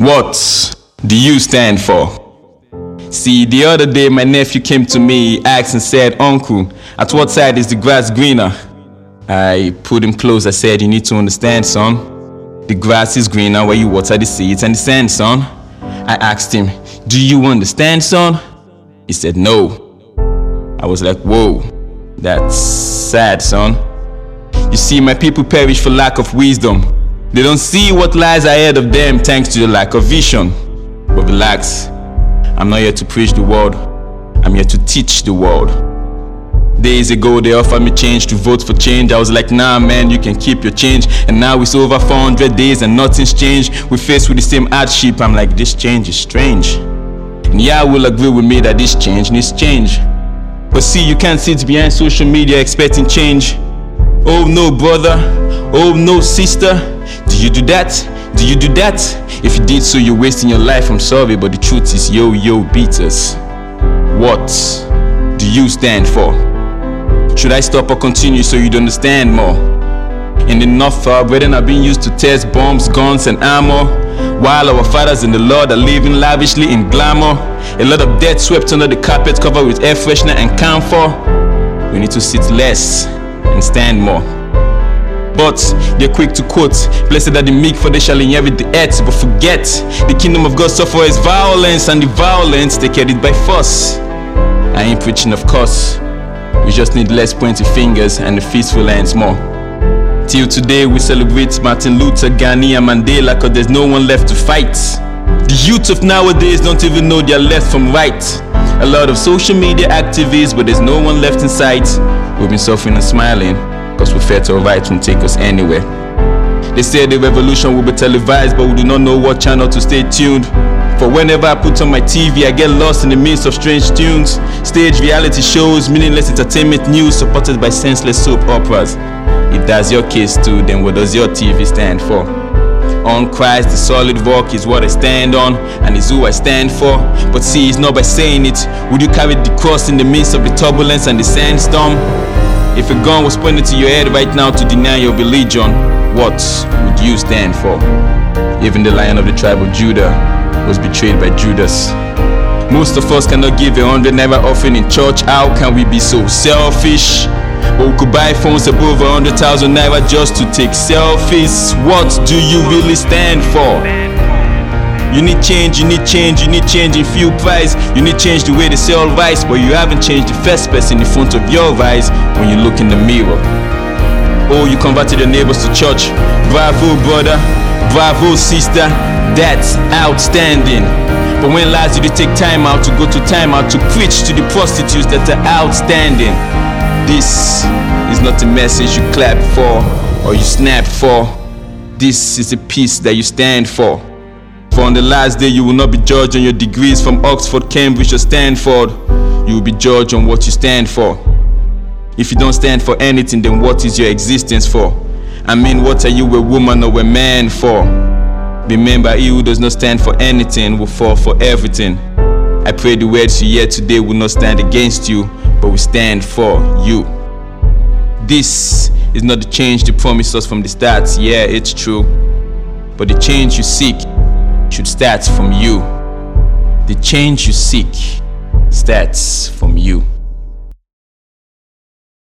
What do you stand for? See, the other day my nephew came to me, he asked and said, "Uncle, at what side is the grass greener?" I put him close, I said, "You need to understand, son. The grass is greener where you water the seeds and the sand, son." I asked him, "Do you understand, son?" He said, "No." I was like, "Whoa, that's sad, son." You see, my people perish for lack of wisdom. They don't see what lies ahead of them thanks to the lack of vision. But relax, I'm not here to preach the word, I'm here to teach the world. Days ago they offered me change to vote for change. I was like, nah man, you can keep your change. And now it's over 400 days and nothing's changed. We're faced with the same hardship. I'm like, this change is strange. And yeah, will agree with me that this change needs change. But see, you can't sit behind social media expecting change. Oh no brother, oh no sister, do you do that? Do you do that? If you did so, you're wasting your life. I'm sorry, but the truth is yo beaters. What do you stand for? Should I stop or continue so you'd understand more? In the north, our brethren are being used to test bombs, guns and armor, while our fathers in the Lord are living lavishly in glamour. A lot of debt swept under the carpet, covered with air freshener and camphor. We need to sit less and stand more. But they're quick to quote, "Blessed are the meek, for they shall inherit the earth." But forget, the kingdom of God suffers violence, and the violence they get it by force. I ain't preaching, of course. We just need less pointy fingers and the fistful hands more. Till today we celebrate Martin Luther, Gandhi and Mandela, cause there's no one left to fight. The youth of nowadays don't even know their left from right. A lot of social media activists, but there's no one left in sight. We've been suffering and smiling, cause we felt alright won't take us anywhere. They say the revolution will be televised, but we do not know what channel to stay tuned. For whenever I put on my TV, I get lost in the midst of strange tunes. Stage reality shows, meaningless entertainment news supported by senseless soap operas. If that's your case too, then what does your TV stand for? On Christ, the solid rock is what I stand on, and is who I stand for. But see, it's not by saying it. Would you carry the cross in the midst of the turbulence and the sandstorm? If a gun was pointed to your head right now to deny your religion, what would you stand for? Even the Lion of the tribe of Judah was betrayed by Judas. Most of us cannot give 100 naira offering in church. How can we be so selfish? But we could buy phones above 100,000 naira just to take selfies. What do you really stand for? You need change, you need change, you need change in fuel price. You need change the way they sell rice, but you haven't changed the first person in front of your eyes when you look in the mirror. Oh, you converted your neighbors to church. Bravo brother, bravo sister, that's outstanding. But when last did you take time out to go to time out to preach to the prostitutes that are outstanding? This is not a message you clap for or you snap for. This is a peace that you stand for. For on the last day you will not be judged on your degrees from Oxford, Cambridge or Stanford. You will be judged on what you stand for. If you don't stand for anything, then what is your existence for? I mean, what are you a woman or a man for? Remember, he who does not stand for anything will fall for everything. I pray the words you hear today will not stand against you, but will stand for you. This is not the change they promised us from the start. Yeah, it's true. But the change you seek should start from you. The change you seek starts from you.